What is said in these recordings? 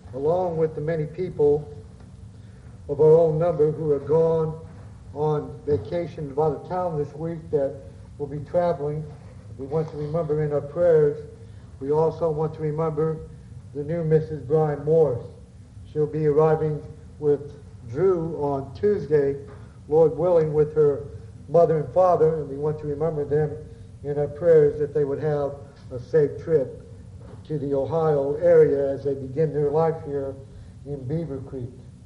along with the many people of our own number who are gone on vacation out of town this week that will be traveling. We want to remember in our prayers. We also want to remember the new Mrs. Brian Morris. She'll be arriving with Drew on Tuesday, Lord willing, with her mother and father, and we want to remember them in our prayers that they would have a safe trip to the Ohio area as they begin their life here in Beaver Creek.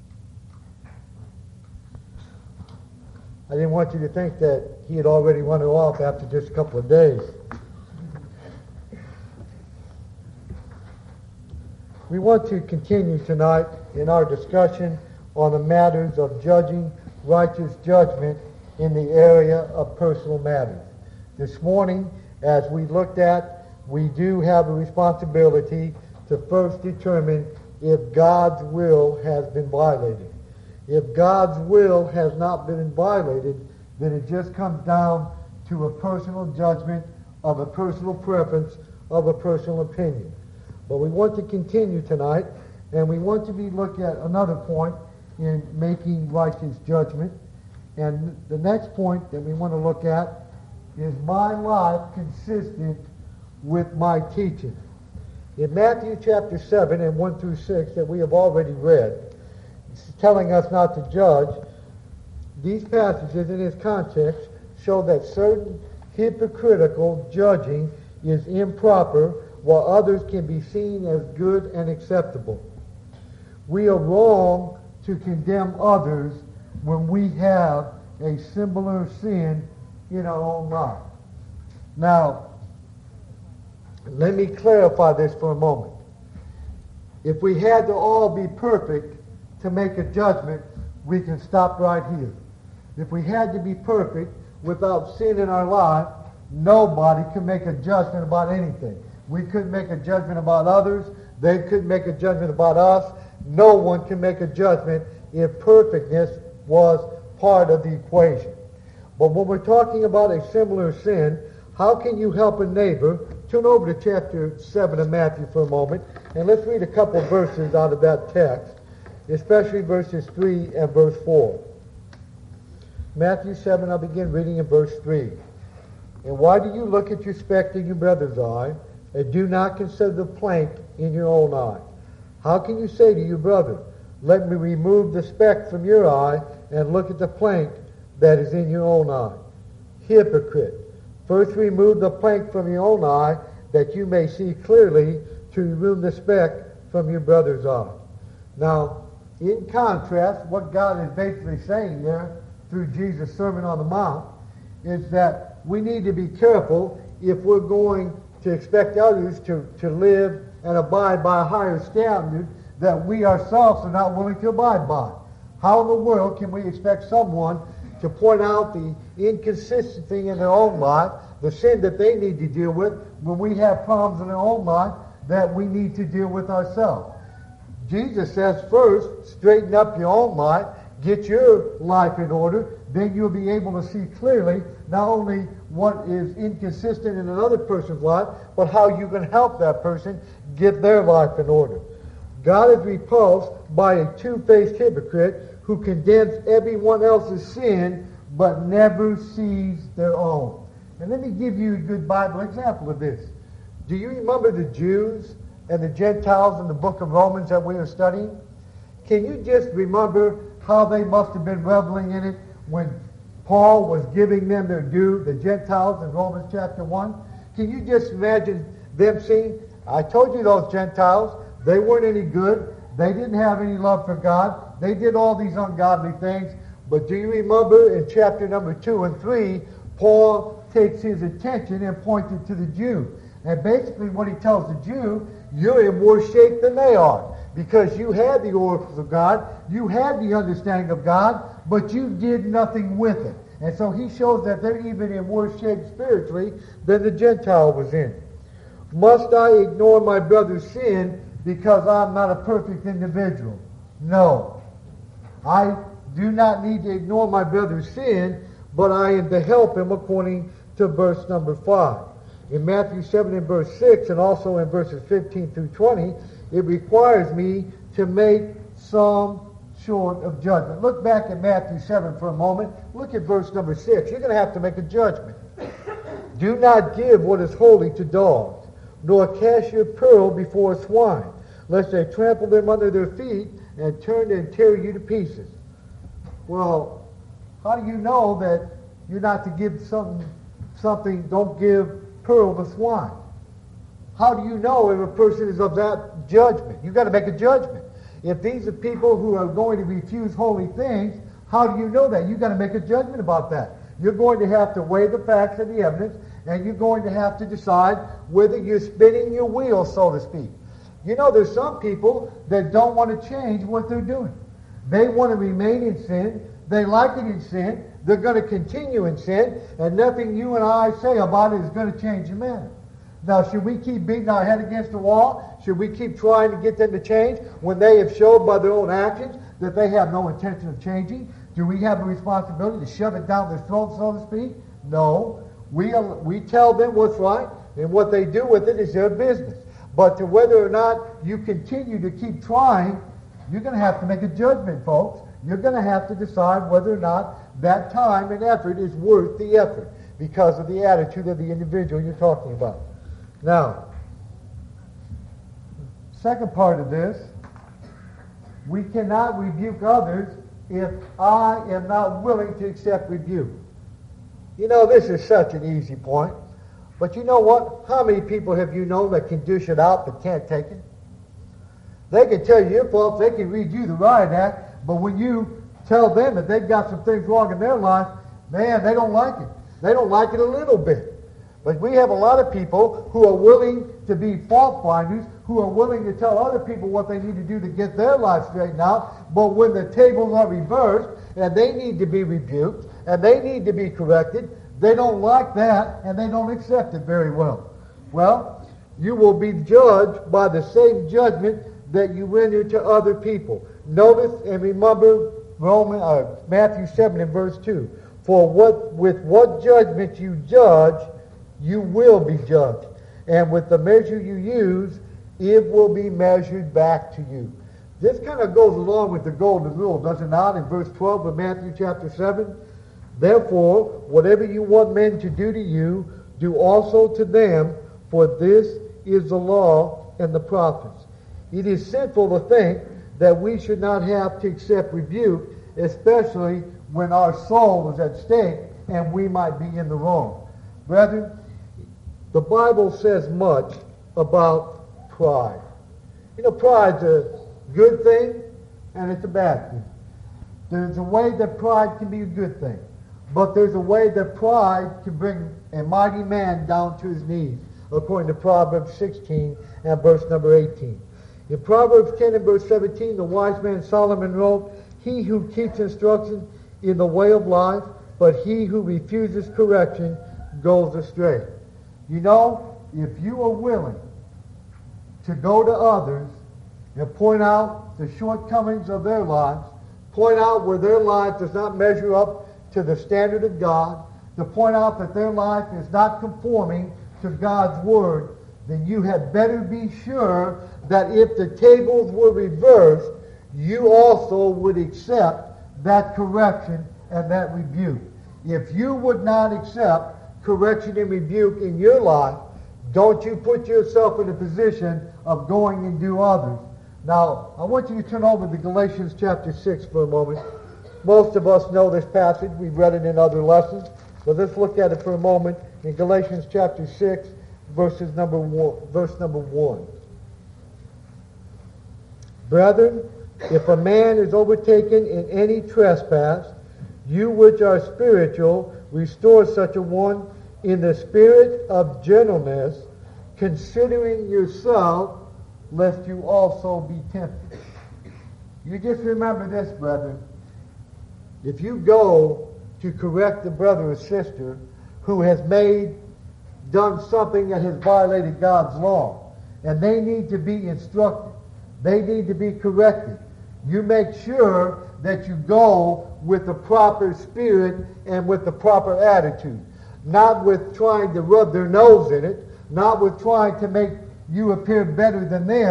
I didn't want you to think that he had already run her off after just a couple of days. We want to continue tonight in our discussion on the matters of judging righteous judgment in the area of personal matters. This morning, as we looked at, we do have a responsibility to first determine if God's will has been violated. If God's will has not been violated, then it just comes down to a personal judgment of a personal preference, of a personal opinion. But we want to continue tonight, and we want to look at another point in making righteous judgment. And the next point that we want to look at is my life consistent with my teaching. In Matthew chapter 7 and 1 through 6 that we have already read, it's telling us not to judge. These passages in its context show that certain hypocritical judging is improper, while others can be seen as good and acceptable. We are wrong to condemn others when we have a similar sin in our own life. Now, let me clarify this for a moment. If we had to all be perfect to make a judgment, we can stop right here. If we had to be perfect without sin in our life, nobody can make a judgment about anything. We couldn't make a judgment about others. They couldn't make a judgment about us. No one can make a judgment if perfectness was part of the equation. But when we're talking about a similar sin, how can you help a neighbor? Turn over to chapter 7 of Matthew for a moment, and let's read a couple of verses out of that text, especially verses 3 and verse 4. Matthew 7, I'll begin reading in verse 3. And why do you look at your speck in your brother's eye, and do not consider the plank in your own eye? How can you say to your brother, let me remove the speck from your eye, and look at the plank that is in your own eye? Hypocrite! First remove the plank from your own eye, that you may see clearly to remove the speck from your brother's eye. Now, in contrast, what God is basically saying there through Jesus' Sermon on the Mount is that we need to be careful if we're going to expect others to live and abide by a higher standard that we ourselves are not willing to abide by. How in the world can we expect someone to point out the inconsistency in their own life, the sin that they need to deal with, when we have problems in our own life that we need to deal with ourselves? Jesus says, first, straighten up your own life, get your life in order, then you'll be able to see clearly not only what is inconsistent in another person's life, but how you can help that person get their life in order. God is repulsed by a two-faced hypocrite who condemns everyone else's sin but never sees their own. And let me give you a good Bible example of this. Do you remember the Jews and the Gentiles in the book of Romans that we are studying? Can you just remember how they must have been reveling in it when Paul was giving them their due, the Gentiles, in Romans chapter 1? Can you just imagine them saying, I told you those Gentiles, they weren't any good. They didn't have any love for God. They did all these ungodly things. But do you remember in chapter number 2 and 3, Paul takes his attention and points it to the Jew. And basically what he tells the Jew, you're in worse shape than they are, because you had the oracles of God, you had the understanding of God, but you did nothing with it. And so he shows that they're even in worse shape spiritually than the Gentile was in. Must I ignore my brother's sin because I'm not a perfect individual? No. I do not need to ignore my brother's sin, but I am to help him according to verse number 5. In Matthew 7 and verse 6, and also in verses 15 through 20, it requires me to make some sort of judgment. Look back at Matthew 7 for a moment. Look at verse number 6. You're going to have to make a judgment. Do not give what is holy to dogs, nor cast your pearl before swine, lest they trample them under their feet and turn and tear you to pieces. Well, how do you know that you're not to give something, don't give pearl to swine? How do you know if a person is of that judgment? You've got to make a judgment. If these are people who are going to refuse holy things, how do you know that? You've got to make a judgment about that. You're going to have to weigh the facts and the evidence, and you're going to have to decide whether you're spinning your wheels, so to speak. You know, there's some people that don't want to change what they're doing. They want to remain in sin. They like it in sin. They're going to continue in sin, and nothing you and I say about it is going to change the matter. Now, should we keep beating our head against the wall? Should we keep trying to get them to change when they have showed by their own actions that they have no intention of changing? Do we have a responsibility to shove it down their throat, so to speak? No. We tell them what's right, and what they do with it is their business. But to whether or not you continue to keep trying, you're going to have to make a judgment, folks. You're going to have to decide whether or not that time and effort is worth the effort because of the attitude of the individual you're talking about. Now, second part of this, we cannot rebuke others if I am not willing to accept rebuke. You know, this is such an easy point. But you know what? How many people have you known that can dish it out but can't take it? They can tell you your faults, they can read you the riot act, but when you tell them that they've got some things wrong in their life, man, they don't like it. They don't like it a little bit. But we have a lot of people who are willing to be fault finders, who are willing to tell other people what they need to do to get their life straightened out. But when the tables are reversed and they need to be rebuked and they need to be corrected, they don't like that and they don't accept it very well. Well, you will be judged by the same judgment that you render to other people. Notice and remember Matthew 7 and verse 2. For with what judgment you judge, you will be judged. And with the measure you use, it will be measured back to you. This kind of goes along with the golden rule, does it not? In verse 12 of Matthew chapter 7. Therefore, whatever you want men to do to you, do also to them, for this is the law and the prophets. It is sinful to think that we should not have to accept rebuke, especially when our soul is at stake and we might be in the wrong. Brethren, the Bible says much about pride. You know, pride's a good thing and it's a bad thing. There's a way that pride can be a good thing, but there's a way that pride can bring a mighty man down to his knees, according to Proverbs 16 and verse number 18. In Proverbs 10 and verse 17, the wise man Solomon wrote, "He who keeps instruction in the way of life, but he who refuses correction goes astray." You know, if you are willing to go to others and point out the shortcomings of their lives, point out where their life does not measure up to the standard of God, to point out that their life is not conforming to God's Word, then you had better be sure that if the tables were reversed, you also would accept that correction and that rebuke. If you would not accept correction and rebuke in your life, don't you put yourself in a position of going and do others. Now, I want you to turn over to Galatians chapter 6 for a moment. Most of us know this passage. We've read it in other lessons. So let's look at it for a moment in Galatians chapter 6, verse number 1. Brethren, if a man is overtaken in any trespass, you which are spiritual, restore such a one in the spirit of gentleness, considering yourself, lest you also be tempted. You just remember this, brethren. If you go to correct a brother or sister who has done something that has violated God's law, and they need to be instructed, they need to be corrected, you make sure that you go with the proper spirit and with the proper attitude. Not with trying to rub their nose in it, not with trying to make you appear better than them,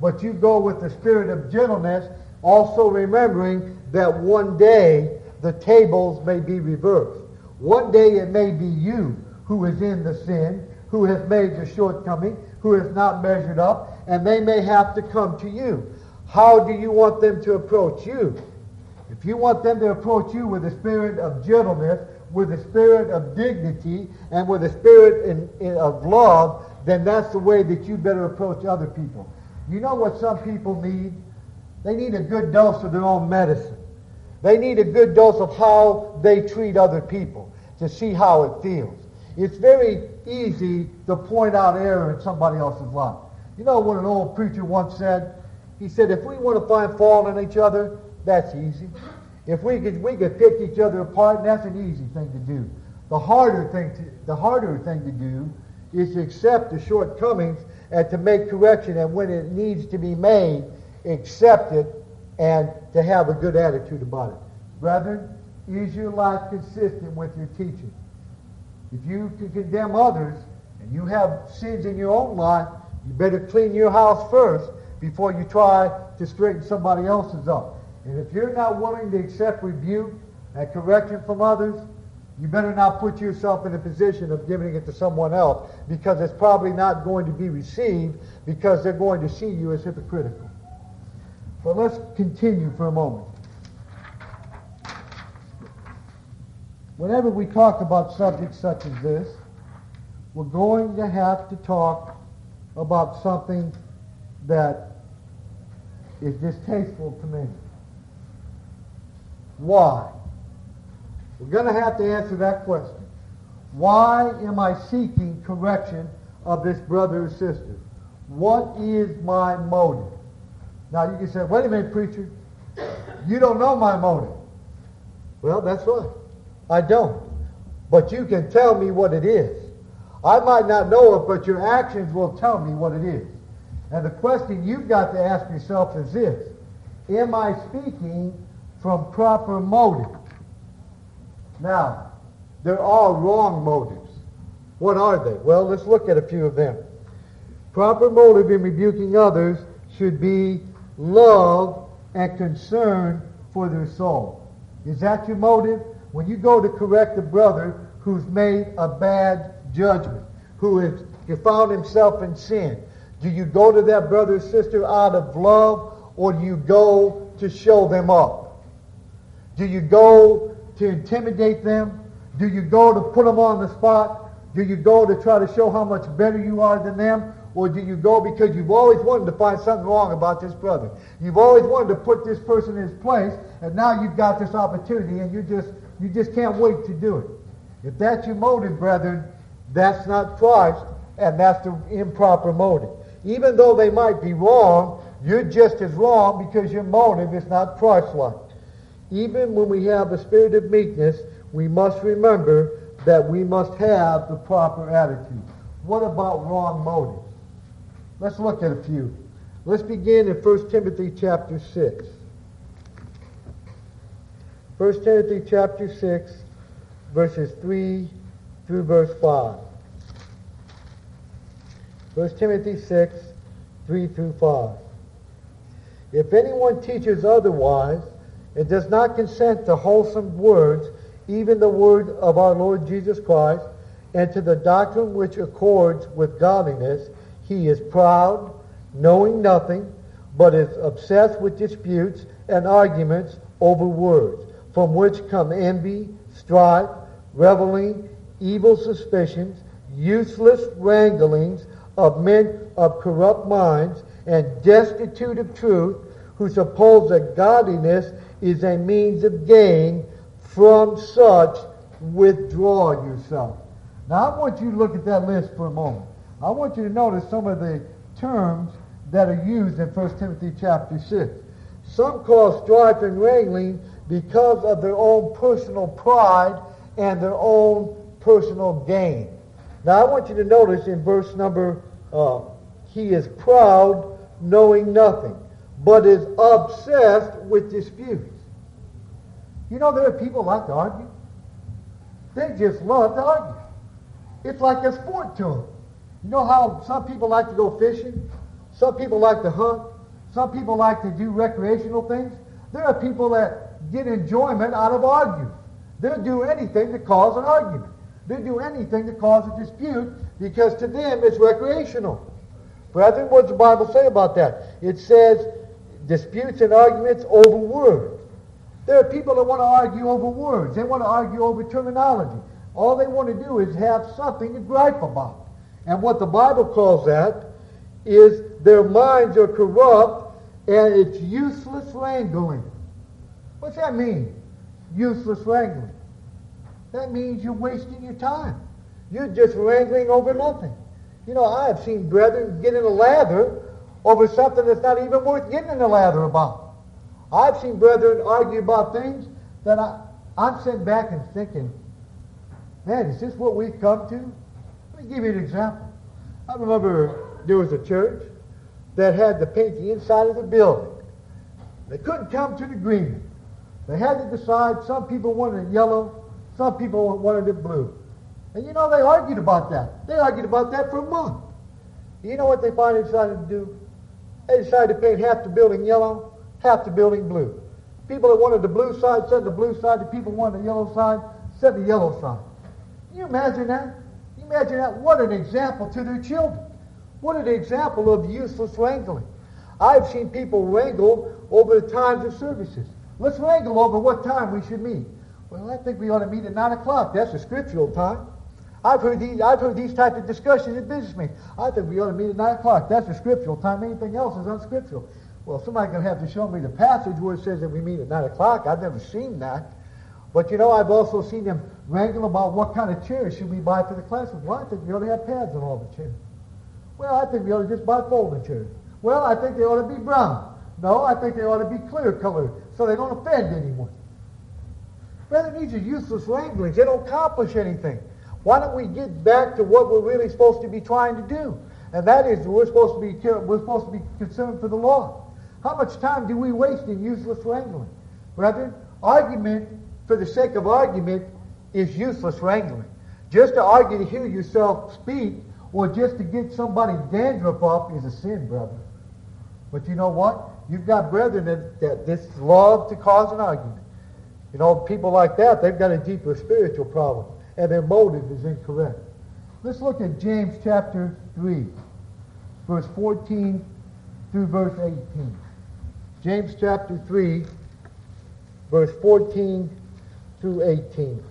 but you go with the spirit of gentleness, also remembering that one day the tables may be reversed. One day it may be you who is in the sin, who has made the shortcoming, who has not measured up, and they may have to come to you. How do you want them to approach you? If you want them to approach you with a spirit of gentleness, with a spirit of dignity, and with a spirit of love, then that's the way that you better approach other people. You know what some people need? They need a good dose of their own medicine. They need a good dose of how they treat other people to see how it feels. It's very easy to point out error in somebody else's life. You know what an old preacher once said? He said, if we want to find fault in each other, that's easy. If we could pick each other apart, that's an easy thing to do. The harder thing to do is to accept the shortcomings and to make correction, and when it needs to be made, accept it and to have a good attitude about it. Brethren, is your life consistent with your teaching? If you can condemn others and you have sins in your own life, you better clean your house first before you try to straighten somebody else's up. And if you're not willing to accept rebuke and correction from others, you better not put yourself in a position of giving it to someone else, because it's probably not going to be received, because they're going to see you as hypocritical. But let's continue for a moment. Whenever we talk about subjects such as this, we're going to have to talk about something that is distasteful to me. Why? We're going to have to answer that question. Why am I seeking correction of this brother or sister? What is my motive? Now you can say, wait a minute, preacher. You don't know my motive. Well, that's right. I don't. But you can tell me what it is. I might not know it, but your actions will tell me what it is. And the question you've got to ask yourself is this: am I speaking from proper motive? Now, there are wrong motives. What are they? Well, let's look at a few of them. Proper motive in rebuking others should be love and concern for their soul. Is that your motive? When you go to correct a brother who's made a bad judgment, who has found himself in sin, do you go to that brother or sister out of love, or do you go to show them up? Do you go to intimidate them? Do you go to put them on the spot? Do you go to try to show how much better you are than them? Or do you go because you've always wanted to find something wrong about this brother? You've always wanted to put this person in his place, and now you've got this opportunity, and you just can't wait to do it. If that's your motive, brethren, that's not Christ, and that's the improper motive. Even though they might be wrong, you're just as wrong because your motive is not Christ-like. Even when we have the spirit of meekness, we must remember that we must have the proper attitude. What about wrong motives? Let's look at a few. Let's begin in 1 Timothy chapter 6. 1 Timothy chapter 6, verses 3 through verse 5. 1 Timothy 6, 3 through 5. If anyone teaches otherwise and does not consent to wholesome words, even the word of our Lord Jesus Christ, and to the doctrine which accords with godliness, he is proud, knowing nothing, but is obsessed with disputes and arguments over words, from which come envy, strife, reveling, evil suspicions, useless wranglings of men of corrupt minds, and destitute of truth, who suppose that godliness is a means of gain. From such withdraw yourself. Now I want you to look at that list for a moment. I want you to notice some of the terms that are used in 1 Timothy chapter 6. Some cause strife and wrangling because of their own personal pride and their own personal gain. Now I want you to notice in verse number, he is proud, knowing nothing, but is obsessed with disputes. You know, there are people who like to argue. They just love to argue. It's like a sport to them. You know how some people like to go fishing? Some people like to hunt. Some people like to do recreational things. There are people that get enjoyment out of arguing. They'll do anything to cause an argument. They'll do anything to cause a dispute because to them it's recreational. Brethren, what does the Bible say about that? It says disputes and arguments over words. There are people that want to argue over words. They want to argue over terminology. All they want to do is have something to gripe about. And what the Bible calls that is their minds are corrupt and it's useless wrangling. What's that mean? Useless wrangling. That means you're wasting your time. You're just wrangling over nothing. You know, I have seen brethren get in a lather over something that's not even worth getting in a lather about. I've seen brethren argue about things that I'm sitting back and thinking, man, is this what we've come to? Let me give you an example. I remember there was a church that had to paint the inside of the building. They couldn't come to an agreement. They had to decide. Some people wanted it yellow, some people wanted it blue. And you know, they argued about that. They argued about that for a month. You know what they finally decided to do? They decided to paint half the building yellow, half the building blue. People that wanted the blue side said the blue side. The people who wanted the yellow side said the yellow side. Can you imagine that? Can you imagine that? What an example to their children. What an example of useless wrangling. I've seen people wrangle over the times of services. Let's wrangle over what time we should meet. Well, I think we ought to meet at 9 o'clock. That's the scriptural time. I've heard these types of discussions in business meetings. I think we ought to meet at 9 o'clock. That's the scriptural time. Anything else is unscriptural. Well, somebody's going to have to show me the passage where it says that we meet at 9 o'clock. I've never seen that. But, you know, I've also seen them wrangle about what kind of chairs should we buy for the classroom. Well, I think we ought to have pads on all the chairs. Well, I think we ought to just buy folding chairs. Well, I think they ought to be brown. No, I think they ought to be clear colored so they don't offend anyone. Brother, these are useless wranglings. They don't accomplish anything. Why don't we get back to what we're really supposed to be trying to do? And that is we're supposed to be concerned for the Lord. How much time do we waste in useless wrangling? Brethren, argument for the sake of argument is useless wrangling. Just to argue to hear yourself speak or just to get somebody's dandruff up is a sin, brother. But you know what? You've got brethren that just love to cause an argument. You know, people like that, they've got a deeper spiritual problem, and their motive is incorrect. Let's look at James chapter 3, verse 14 through verse 18. James chapter 3, verse 14 through 18.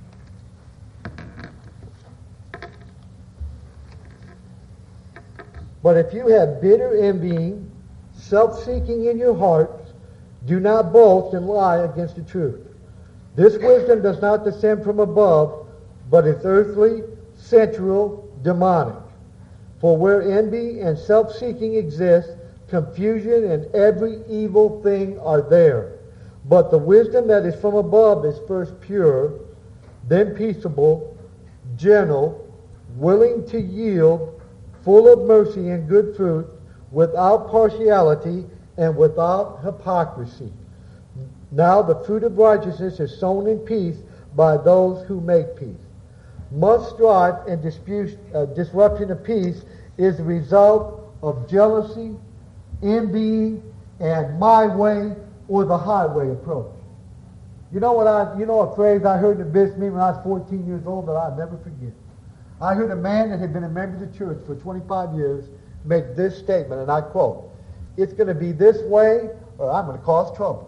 But if you have bitter envying, self-seeking in your hearts, do not boast and lie against the truth. This wisdom does not descend from above, but is earthly, sensual, demonic. For where envy and self-seeking exist, confusion and every evil thing are there. But the wisdom that is from above is first pure, then peaceable, gentle, willing to yield, full of mercy and good fruit, without partiality and without hypocrisy. Now the fruit of righteousness is sown in peace by those who make peace. Much strife and disruption of peace is the result of jealousy, envying, and my way or the highway approach. You know a phrase I heard in a business meeting when I was 14 years old that I'll never forget. I heard a man that had been a member of the church for 25 years make this statement, and I quote, "It's going to be this way or I'm going to cause trouble."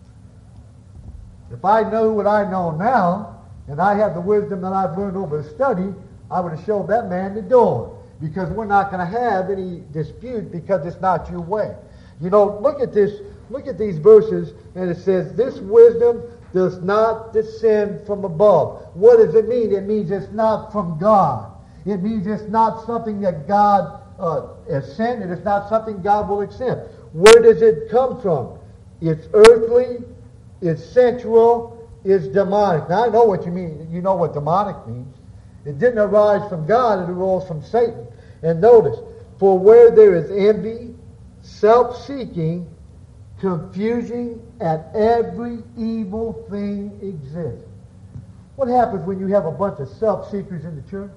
If I knew what I know now, and I had the wisdom that I've learned over study, I would have showed that man the door. Because we're not going to have any dispute because it's not your way. You know, look at these verses, and it says, this wisdom does not descend from above. What does it mean? It means it's not from God. It means it's not something that God has sent, and it's not something God will accept. Where does it come from? It's earthly, it's sensual, it's demonic. Now, I know what you mean. You know what demonic means. It didn't arise from God, it arose from Satan. And notice, for where there is envy, self-seeking, confusion, and every evil thing exists. What happens when you have a bunch of self-seekers in the church?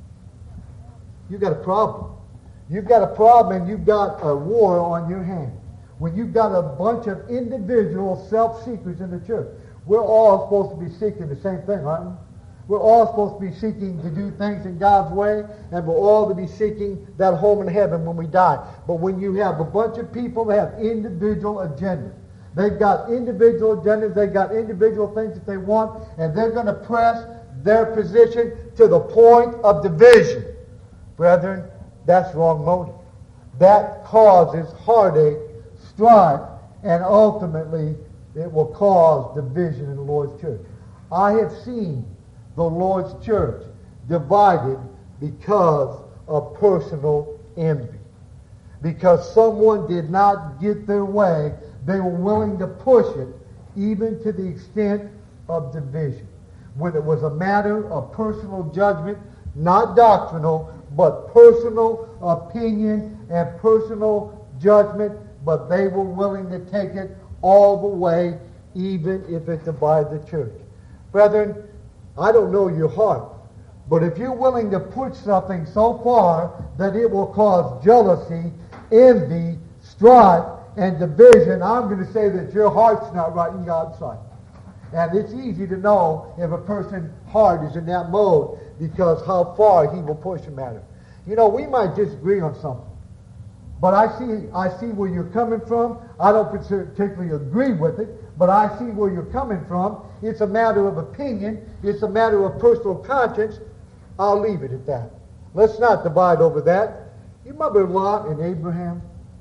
You've got a problem. You've got a problem and you've got a war on your hands. when you've got a bunch of individual self-seekers in the church. We're all supposed to be seeking the same thing, aren't we? We're all supposed to be seeking to do things in God's way, and we're all to be seeking that home in heaven when we die. But when you have a bunch of people that have individual agendas, they've got individual agendas, they've got individual things that they want, and they're going to press their position to the point of division. Brethren, that's wrong motive. That causes heartache, strife, and ultimately it will cause division in the Lord's church. I have seen the Lord's church divided because of personal envy. Because someone did not get their way, they were willing to push it even to the extent of division. When it was a matter of personal judgment, not doctrinal, but personal opinion and personal judgment, but they were willing to take it all the way, even if it divided the church. Brethren, I don't know your heart, but if you're willing to push something so far that it will cause jealousy, envy, strife, and division, I'm going to say that your heart's not right in God's sight. And it's easy to know if a person's heart is in that mode because how far he will push a matter. You know, we might disagree on something, but I see where you're coming from. I don't particularly agree with it, but I see where you're coming from. It's a matter of opinion. It's a matter of personal conscience. I'll leave it at that. Let's not divide over that. You remember Lot and Abraham?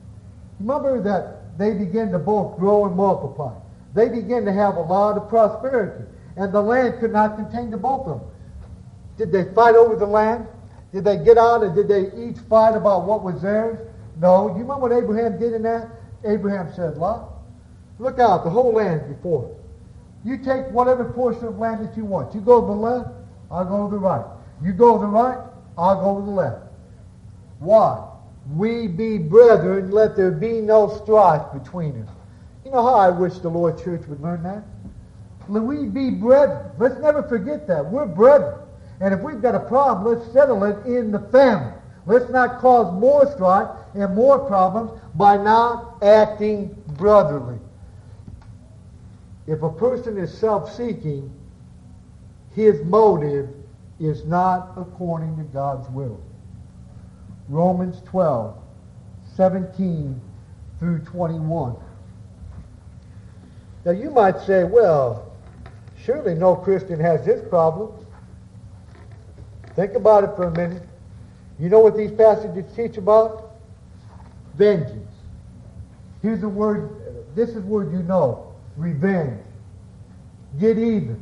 You remember that they began to both grow and multiply. They began to have a lot of prosperity, and the land could not contain the both of them. Did they fight over the land? Did they get out and did they each fight about what was theirs? No. You remember what Abraham did in that? Abraham said, Lot, look out, the whole land before us. You take whatever portion of land that you want. You go to the left, I'll go to the right. You go to the right, I'll go to the left. Why? We be brethren, let there be no strife between us. You know how I wish the Lord Church would learn that? We be brethren. Let's never forget that. We're brethren. And if we've got a problem, let's settle it in the family. Let's not cause more strife and more problems by not acting brotherly. If a person is self-seeking, his motive is not according to God's will. Romans 12, 17 through 21. Now you might say, well, surely no Christian has this problem. Think about it for a minute. You know what these passages teach about? Vengeance. Here's a word, this is a word you know. Revenge. Get even.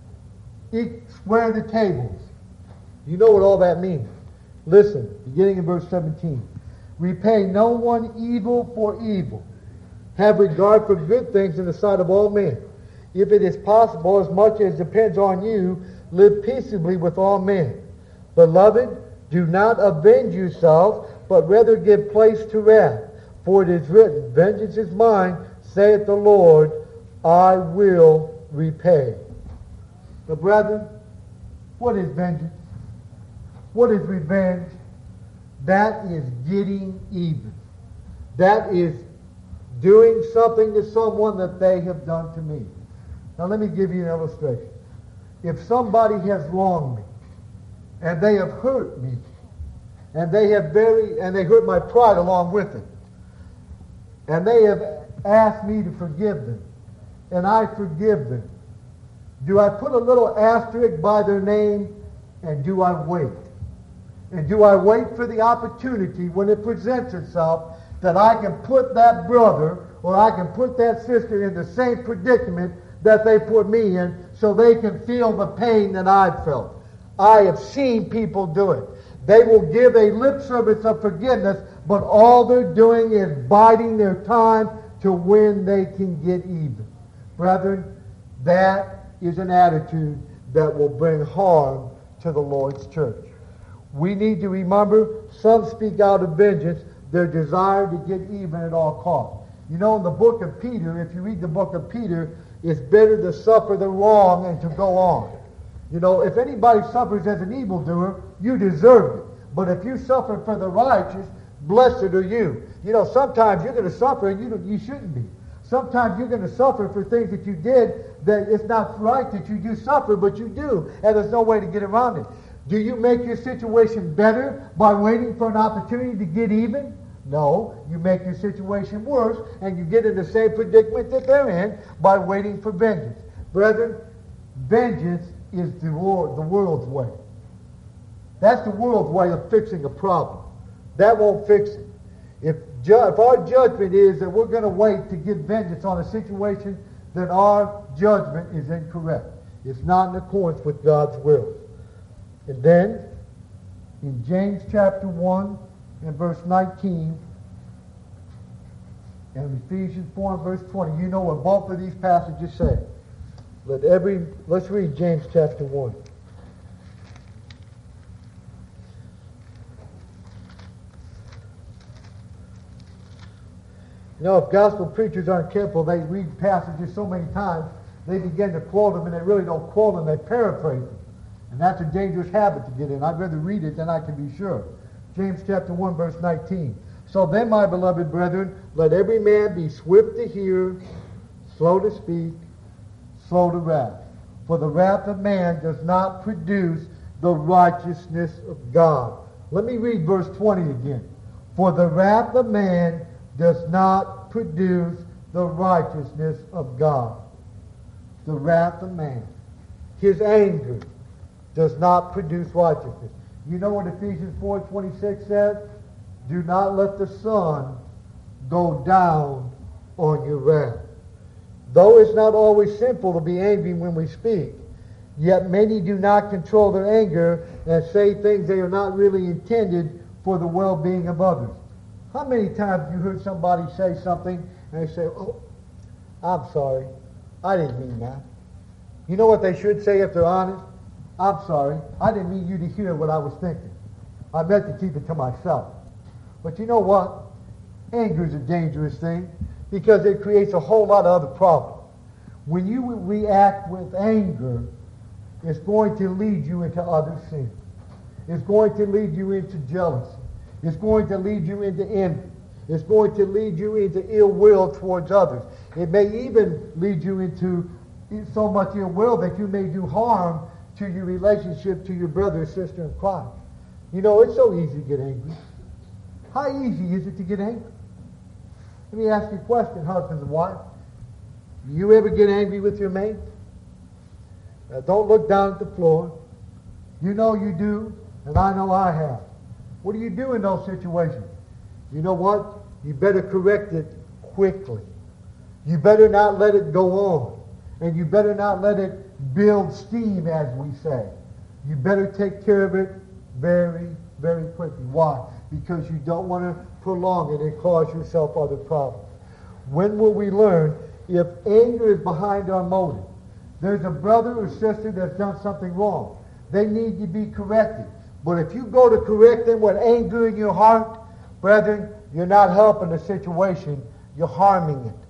Square the tables. You know what all that means. Listen, beginning in verse 17. Repay no one evil for evil. Have regard for good things in the sight of all men. If it is possible, as much as depends on you, live peaceably with all men. Beloved, do not avenge yourselves, but rather give place to wrath. For it is written, vengeance is mine, saith the Lord, I will repay. But brethren, what is vengeance? What is revenge? That is getting even. That is doing something to someone that they have done to me. Now let me give you an illustration. If somebody has wronged me, and they have hurt me, and they hurt my pride along with it, and they have asked me to forgive them, and I forgive them, do I put a little asterisk by their name, and do I wait? And do I wait for the opportunity when it presents itself that I can put that brother or I can put that sister in the same predicament that they put me in so they can feel the pain that I've felt? I have seen people do it. They will give a lip service of forgiveness, but all they're doing is biding their time to when they can get even. Brethren, that is an attitude that will bring harm to the Lord's church. We need to remember, some speak out of vengeance, their desire to get even at all costs. You know, in the book of Peter, if you read the book of Peter, it's better to suffer the wrong and to go on. You know, if anybody suffers as an evildoer, you deserve it. But if you suffer for the righteous, blessed are you. You know, sometimes you're going to suffer and you shouldn't be. Sometimes you're going to suffer for things that you did that it's not right that you do suffer, but you do, and there's no way to get around it. Do you make your situation better by waiting for an opportunity to get even? No, you make your situation worse, and you get in the same predicament that they're in by waiting for vengeance. Brethren, vengeance is the world's way. That's the world's way of fixing a problem. That won't fix it. If our judgment is that we're going to wait to get vengeance on a situation, then our judgment is incorrect. It's not in accordance with God's will. And then, in James chapter 1 and verse 19, and Ephesians 4 and verse 20, you know what both of these passages say. Let's read James chapter 1. You know, if gospel preachers aren't careful, they read passages so many times, they begin to quote them, and they really don't quote them, they paraphrase them. And that's a dangerous habit to get in. I'd rather read it than I can be sure. James chapter 1, verse 19. So then, my beloved brethren, let every man be swift to hear, slow to speak, slow to wrath. For the wrath of man does not produce the righteousness of God. Let me read verse 20 again. For the wrath of man does not produce the righteousness of God. The wrath of man, his anger, does not produce righteousness. You know what Ephesians 4:26 says? Do not let the sun go down on your wrath. Though it's not always simple to be angry when we speak, yet many do not control their anger and say things they are not really intended for the well-being of others. How many times have you heard somebody say something and they say, oh, I'm sorry, I didn't mean that. You know what they should say if they're honest? I'm sorry, I didn't mean you to hear what I was thinking. I meant to keep it to myself. But you know what? Anger is a dangerous thing because it creates a whole lot of other problems. When you react with anger, it's going to lead you into other sins. It's going to lead you into jealousy. It's going to lead you into envy. It's going to lead you into ill will towards others. It may even lead you into so much ill will that you may do harm to your relationship to your brother or sister in Christ. You know, it's so easy to get angry. How easy is it to get angry? Let me ask you a question, husbands and wives. Do you ever get angry with your mate? Now, don't look down at the floor. You know you do, and I know I have. What do you do in those situations? You know what? You better correct it quickly. You better not let it go on. And you better not let it build steam, as we say. You better take care of it very, very quickly. Why? Because you don't want to prolong it and cause yourself other problems. When will we learn if anger is behind our motive? There's a brother or sister that's done something wrong. They need to be corrected. But if you go to correct them with anger in your heart, brethren, you're not helping the situation. You're harming it.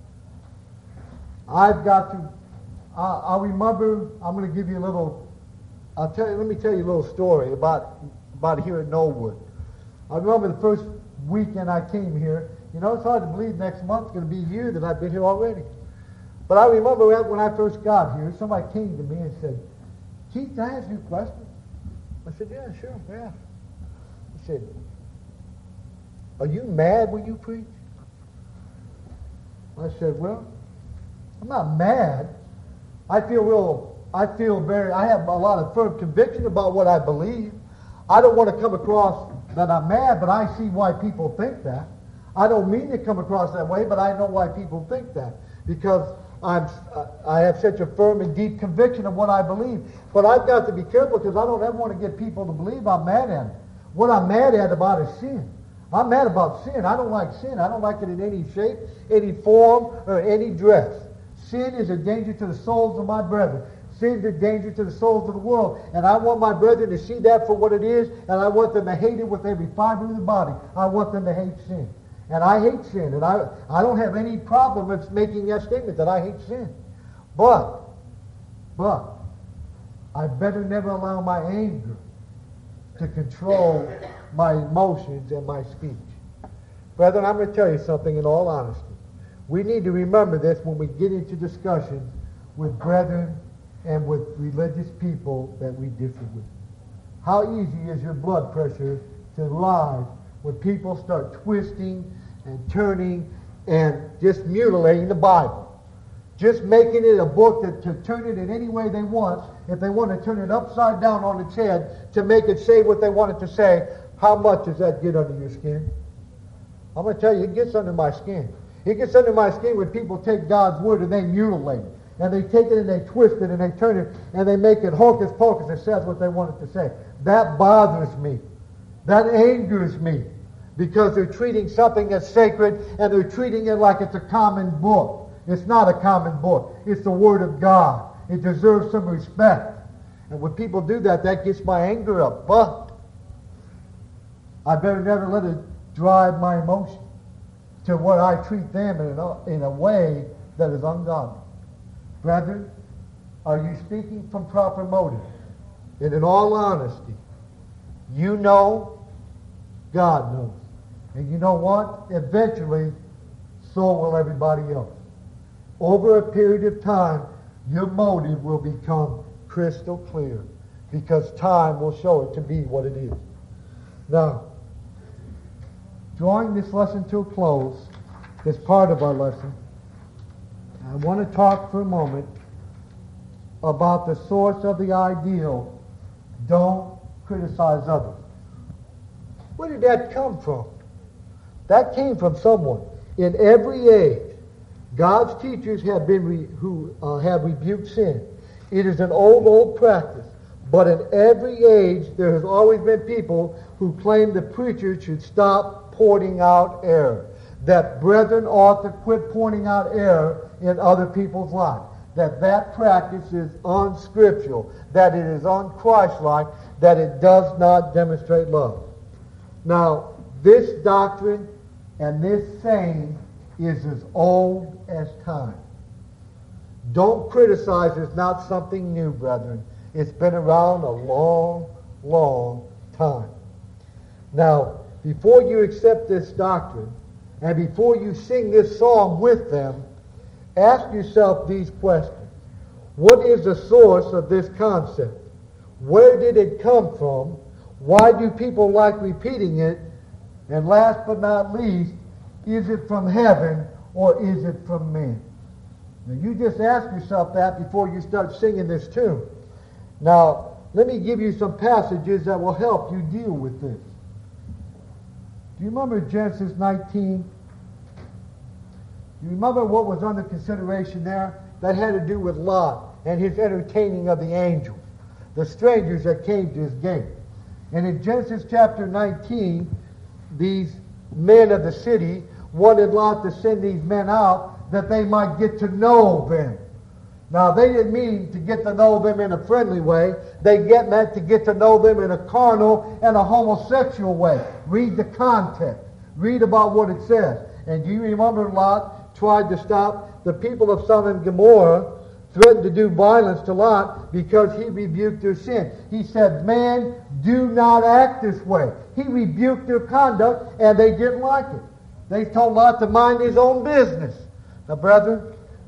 I remember, I'm going to give you a little, let me tell you a little story about here at Knollwood. I remember the first weekend I came here. You know, it's hard to believe next month's going to be a year that I've been here already. But I remember when I first got here, somebody came to me and said, Keith, can I ask you a question? I said, yeah, sure, yeah. He said, are you mad when you preach? I said, well, I'm not mad. I have a lot of firm conviction about what I believe. I don't want to come across that I'm mad, but I see why people think that. I don't mean to come across that way, but I know why people think that. Because I have such a firm and deep conviction of what I believe. But I've got to be careful because I don't ever want to get people to believe I'm mad at them. What I'm mad at about is sin. I'm mad about sin. I don't like sin. I don't like it in any shape, any form, or any dress. Sin is a danger to the souls of my brethren. Sin is a danger to the souls of the world. And I want my brethren to see that for what it is, and I want them to hate it with every fiber of the body. I want them to hate sin. And I hate sin, and I don't have any problem with making that statement that I hate sin. But, I better never allow my anger to control my emotions and my speech. Brethren, I'm going to tell you something in all honesty. We need to remember this when we get into discussions with brethren and with religious people that we differ with. How easy is your blood pressure to rise when people start twisting and turning and just mutilating the Bible? Just making it a book that to turn it in any way they want. If they want to turn it upside down on its head to make it say what they want it to say, how much does that get under your skin? I'm going to tell you, it gets under my skin. It gets under my skin when people take God's word and they mutilate it. And they take it and they twist it and they turn it and they make it hocus pocus and says what they want it to say. That bothers me. That angers me. Because they're treating something that's sacred and they're treating it like it's a common book. It's not a common book. It's the Word of God. It deserves some respect. And when people do that, that gets my anger up. But I better never let it drive my emotion to what I treat them in a way that is ungodly. Brethren, are you speaking from proper motive? And in all honesty, you know, God knows. And you know what? Eventually, so will everybody else. Over a period of time, your motive will become crystal clear because time will show it to be what it is. Now, drawing this lesson to a close, this part of our lesson, I want to talk for a moment about the source of the ideal, don't criticize others. Where did that come from? That came from someone. In every age, God's teachers have have rebuked sin. It is an old practice. But in every age, there has always been people who claim the preacher should stop pointing out error. That brethren ought to quit pointing out error in other people's lives. That practice is unscriptural. That it is unchristlike. That it does not demonstrate love. Now, this doctrine and this saying is as old as time. Don't criticize is not something new, brethren. It's been around a long, long time. Now, before you accept this doctrine, and before you sing this song with them, ask yourself these questions. What is the source of this concept? Where did it come from? Why do people like repeating it? And last but not least, is it from heaven or is it from man? Now you just ask yourself that before you start singing this tune. Now, let me give you some passages that will help you deal with this. Do you remember Genesis 19? You remember what was under consideration there? That had to do with Lot and his entertaining of the angels, the strangers that came to his gate. And in Genesis chapter 19, these men of the city wanted Lot to send these men out that they might get to know them. Now, they didn't mean to get to know them in a friendly way. They meant to get to know them in a carnal and a homosexual way. Read the context. Read about what it says. And do you remember Lot tried to stop the people of Sodom and Gomorrah, threatened to do violence to Lot because he rebuked their sin. He said, man, do not act this way. He rebuked their conduct, and they didn't like it. They told Lot to mind his own business. Now, brethren,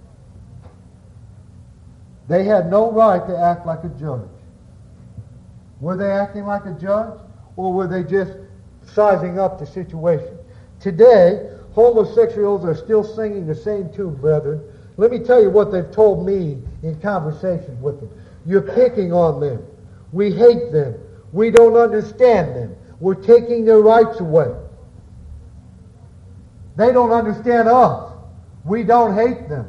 they had no right to act like a judge. Were they acting like a judge, or were they just sizing up the situation? Today, homosexuals are still singing the same tune, brethren. Let me tell you what they've told me in conversations with them. You're picking on them. We hate them. We don't understand them. We're taking their rights away. They don't understand us. We don't hate them.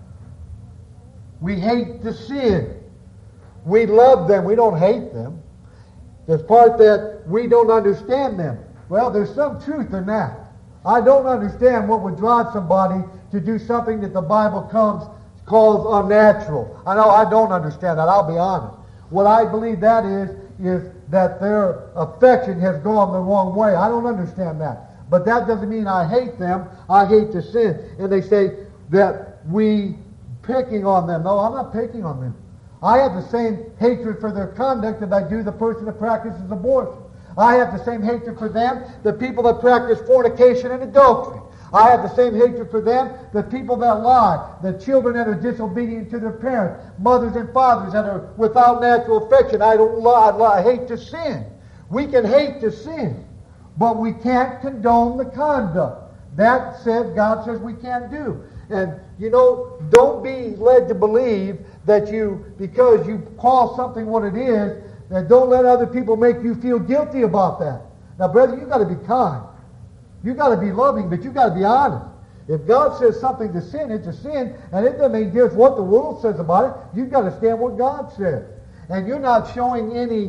We hate the sin. We love them. We don't hate them. The part that we don't understand them. Well, there's some truth in that. I don't understand what would drive somebody to do something that the Bible calls unnatural. I know I don't understand that. I'll be honest. What I believe that is that their affection has gone the wrong way. I don't understand that. But that doesn't mean I hate them. I hate the sin. And they say that we picking on them. No, I'm not picking on them. I have the same hatred for their conduct that I do the person that practices abortion. I have the same hatred for them, the people that practice fornication and adultery. I have the same hatred for them, the people that lie, the children that are disobedient to their parents, mothers and fathers that are without natural affection. I don't lie. I hate to sin. We can hate to sin, but we can't condone the conduct. That said, God says we can't do. And, don't be led to believe that because you call something what it is, that don't let other people make you feel guilty about that. Now, brother, you've got to be kind. You've got to be loving, but you've got to be honest. If God says something to sin, it's a sin, and it doesn't make difference what the world says about it. You've got to stand what God says. And you're not showing any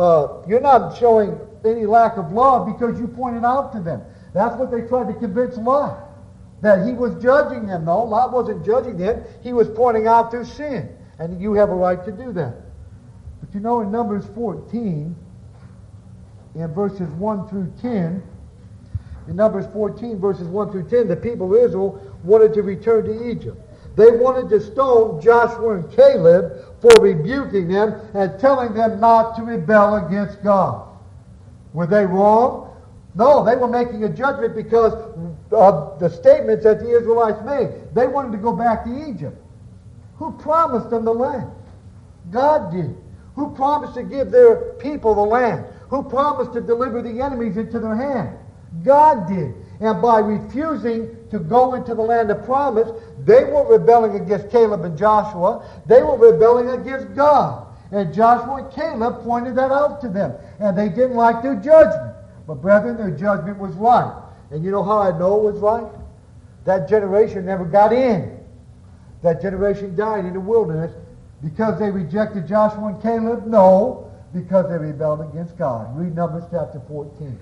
lack of love because you pointed out to them. That's what they tried to convince Lot, that he was judging them. No, Lot wasn't judging them. He was pointing out their sin. And you have a right to do that. But in Numbers 14, in verses 1 through 10, in Numbers 14, verses 1 through 10, the people of Israel wanted to return to Egypt. They wanted to stone Joshua and Caleb for rebuking them and telling them not to rebel against God. Were they wrong? No, they were making a judgment because of the statements that the Israelites made. They wanted to go back to Egypt. Who promised them the land? God did. Who promised to give their people the land? Who promised to deliver the enemies into their hand? God did. And by refusing to go into the land of promise, they were rebelling against Caleb and Joshua. They were rebelling against God. And Joshua and Caleb pointed that out to them. And they didn't like their judgment. But brethren, their judgment was right. And you know how I know it was right? That generation never got in. That generation died in the wilderness because they rejected Joshua and Caleb? No, because they rebelled against God. Read Numbers chapter 14.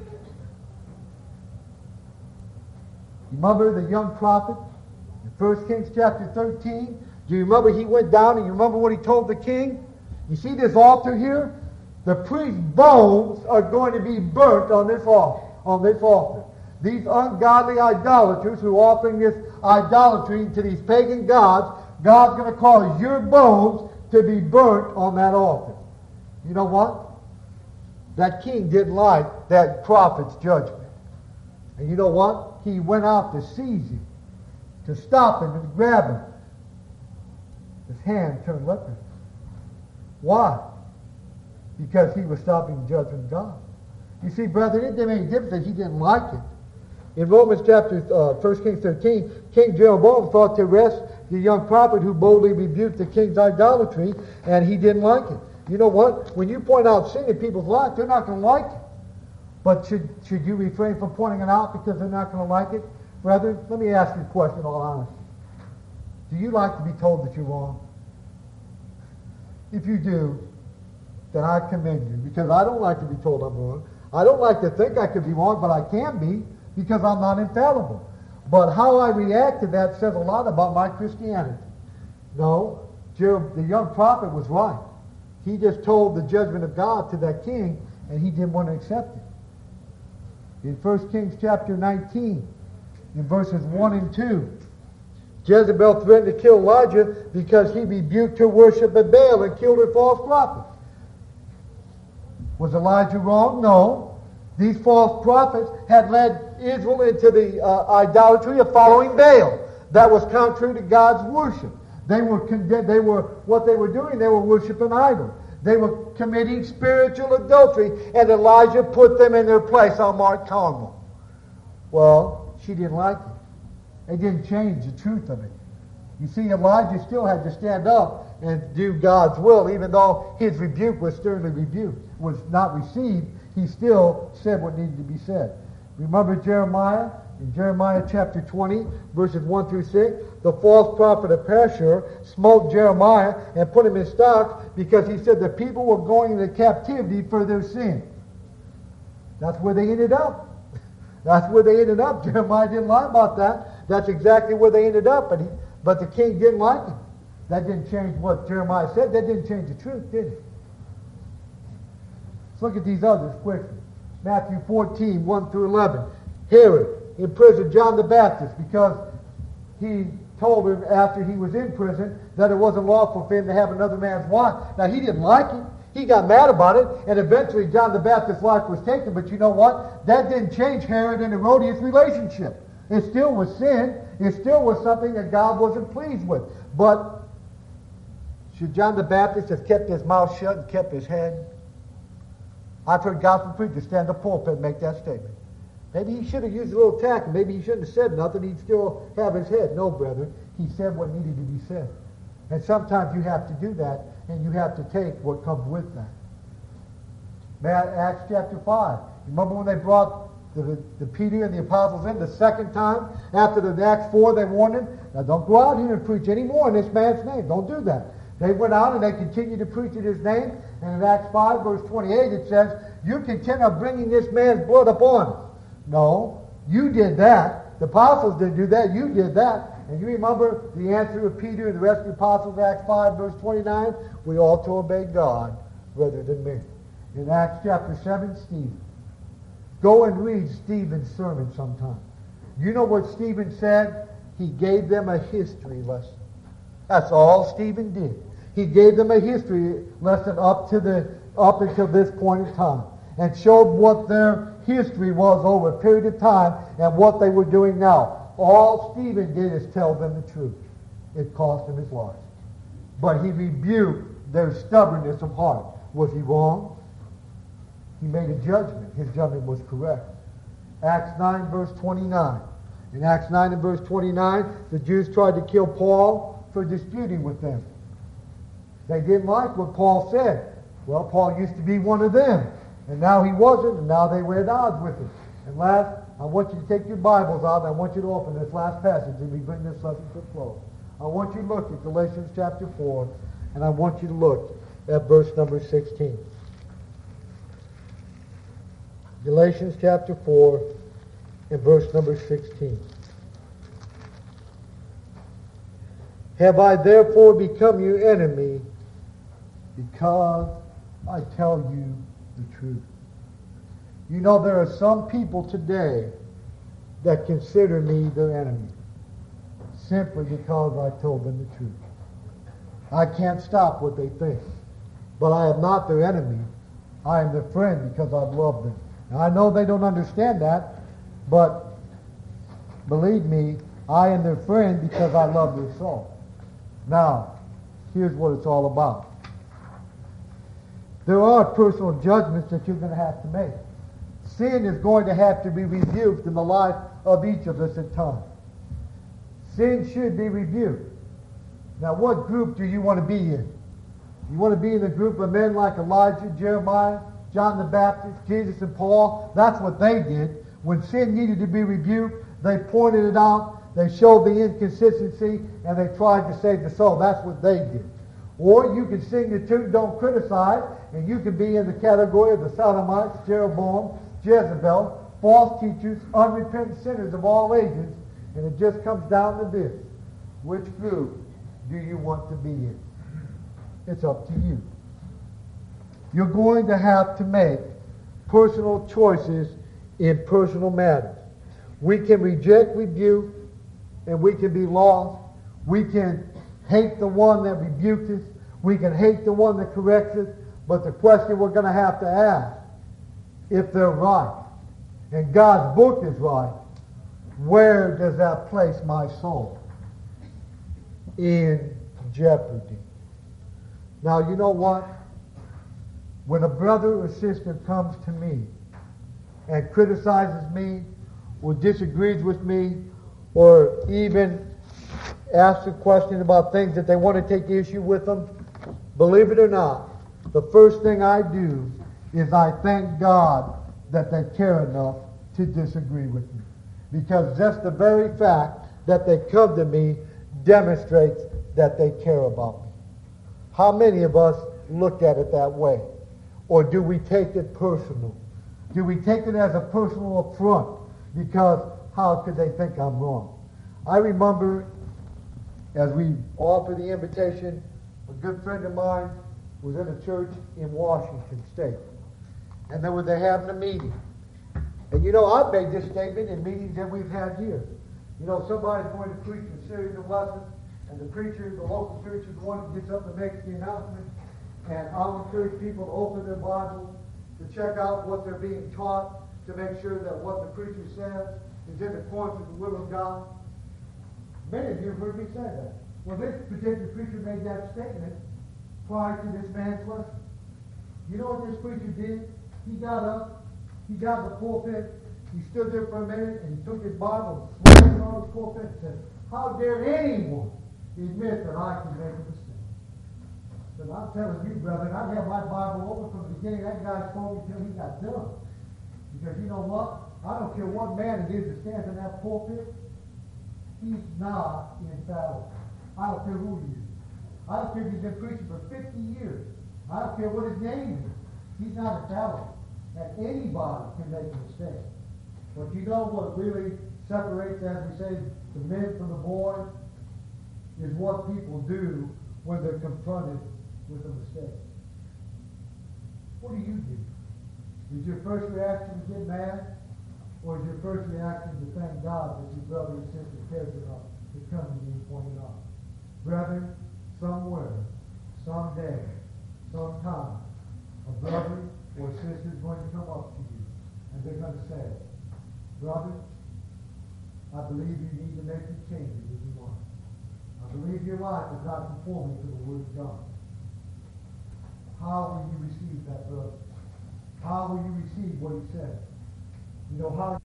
Remember the young prophet in 1 Kings chapter 13? Do you remember he went down and you remember what he told the king? You see this altar here? The priest's bones are going to be burnt on this altar. These ungodly idolaters who are offering this idolatry to these pagan gods, God's going to cause your bones to be burnt on that altar. You know what? That king didn't like that prophet's judgment. And you know what? He went out to seize him, to stop him, and grab him. His hand turned leprous. Why? Because he was stopping the judgment of God. You see, brethren, it didn't make any difference that he didn't like it. In Romans chapter 1 Kings 13, King Jeroboam thought to arrest the young prophet who boldly rebuked the king's idolatry, and he didn't like it. You know what? When you point out sin in people's lives, they're not going to like it. But should you refrain from pointing it out because they're not going to like it? Brethren, let me ask you a question in all honesty. Do you like to be told that you're wrong? If you do, then I commend you, because I don't like to be told I'm wrong. I don't like to think I could be wrong, but I can be, because I'm not infallible. But how I react to that says a lot about my Christianity. No, the young prophet was right. He just told the judgment of God to that king, and he didn't want to accept it. In 1 Kings chapter 19, in verses 1 and 2, Jezebel threatened to kill Elijah because he rebuked her worship of Baal and killed her false prophets. Was Elijah wrong? No. These false prophets had led Israel into the idolatry of following Baal. That was contrary to God's worship. They were worshiping idols. They were committing spiritual adultery, and Elijah put them in their place on Mount Carmel. Well, she didn't like it. It didn't change the truth of it. You see, Elijah still had to stand up and do God's will, even though his rebuke was sternly rebuked, was not received. He still said what needed to be said. Remember Jeremiah? In Jeremiah chapter 20, verses 1 through 6, the false prophet of Pashur smote Jeremiah and put him in stocks because he said the people were going into captivity for their sin. That's where they ended up. That's where they ended up. Jeremiah didn't lie about that. That's exactly where they ended up. But the king didn't like it. That didn't change what Jeremiah said. That didn't change the truth, did it? Let's look at these others quickly. Matthew 14, 1 through 11. Herod imprisoned John the Baptist because he told him after he was in prison that it wasn't lawful for him to have another man's wife. Now, he didn't like it. He got mad about it, and eventually John the Baptist's life was taken. But you know what? That didn't change Herod and Herodias' relationship. It still was sin. It still was something that God wasn't pleased with. But should John the Baptist have kept his mouth shut and kept his head? I've heard gospel preachers stand in the pulpit and make that statement. Maybe he should have used a little tact, and maybe he shouldn't have said nothing. He'd still have his head. No, brother. He said what needed to be said. And sometimes you have to do that, and you have to take what comes with that. Acts chapter 5. Remember when they brought the Peter and the apostles in the second time? After the Acts 4, they warned him, now don't go out here and preach anymore in this man's name. Don't do that. They went out and they continued to preach in his name. And in Acts 5, verse 28, it says, you continue on bringing this man's blood upon us. No, you did that. The apostles didn't do that. You did that. And you remember the answer of Peter and the rest of the apostles, Acts 5, verse 29? We ought to obey God rather than men. In Acts chapter 7, Stephen. Go and read Stephen's sermon sometime. You know what Stephen said? He gave them a history lesson. That's all Stephen did. He gave them a history lesson up until this point in time, and showed what their history was over a period of time and what they were doing now. All Stephen did is tell them the truth. It cost him his life. But he rebuked their stubbornness of heart. Was he wrong? He made a judgment. His judgment was correct. Acts 9, verse 29. In Acts 9 and verse 29, the Jews tried to kill Paul for disputing with them. They didn't like what Paul said. Well, Paul used to be one of them, and now he wasn't, and now they were at odds with him. And last, I want you to take your Bibles out, and I want you to open this last passage, and we bring this lesson to a close. I want you to look at Galatians chapter 4, and I want you to look at verse number 16. Galatians chapter 4 and verse number 16. Have I therefore become your enemy because I tell you the truth? You know, there are some people today that consider me their enemy simply because I told them the truth. I can't stop what they think, but I am not their enemy. I am their friend because I love them. Now, I know they don't understand that, but believe me, I am their friend because I love their soul. Now, here's what it's all about. There are personal judgments that you're going to have to make. Sin is going to have to be rebuked in the life of each of us at times. Sin should be rebuked. Now, what group do you want to be in? You want to be in the group of men like Elijah, Jeremiah, John the Baptist, Jesus, and Paul? That's what they did. When sin needed to be rebuked, they pointed it out. They showed the inconsistency, and they tried to save the soul. That's what they did. Or you can sing the tune, don't criticize, and you can be in the category of the Sodomites, Jeroboam, Jezebel, false teachers, unrepentant sinners of all ages, and it just comes down to this. Which group do you want to be in? It's up to you. You're going to have to make personal choices in personal matters. We can reject rebuke, and we can be lost. We can hate the one that rebukes us. We can hate the one that corrects us. But the question we're going to have to ask, if they're right, and God's book is right, where does that place my soul? In jeopardy. Now, you know what? When a brother or sister comes to me and criticizes me or disagrees with me or even asks a question about things that they want to take issue with them, believe it or not, the first thing I do is I thank God that they care enough to disagree with me. Because just the very fact that they come to me demonstrates that they care about me. How many of us look at it that way? Or do we take it personal? Do we take it as a personal affront? Because how could they think I'm wrong? I remember as we offered the invitation, a good friend of mine was in a church in Washington State. And then when they having a meeting. And you know, I've made this statement in meetings that we've had here. You know, somebody's going to preach a series of lessons, and the preacher, the local preacher, is the one that gets up and makes the announcement. And I'll encourage people to open their Bibles, to check out what they're being taught, to make sure that what the preacher says is in accordance with the will of God. Many of you have heard me say that. Well, this particular preacher made that statement prior to this man's lesson. You know what this preacher did? He got up, he got in the pulpit, he stood there for a minute, and he took his Bible and slammed it on the pulpit and said, "How dare anyone admit that I can make a mistake?" But I'm telling you, brethren, I'd have my Bible open from the beginning. That guy spoke until he got done. Because you know what? I don't care what man it is that stands in that pulpit. He's not infallible. I don't care who he is. I don't care if he's been preaching for 50 years. I don't care what his name is. He's not infallible. And anybody can make a mistake. But you know what really separates, as we say, the men from the boys, is what people do when they're confronted with a mistake. What do you do? Is your first reaction to get mad? Or is your first reaction to thank God that your brother and sister cares enough to come to you and point it out? Brethren, somewhere, someday, sometime, a brother or sister is going to come up to you and they're going to say, "Brother, I believe you need to make some changes in your life. I believe your life is not conforming to the Word of God." How will you receive that, brother? How will you receive what he said? You know how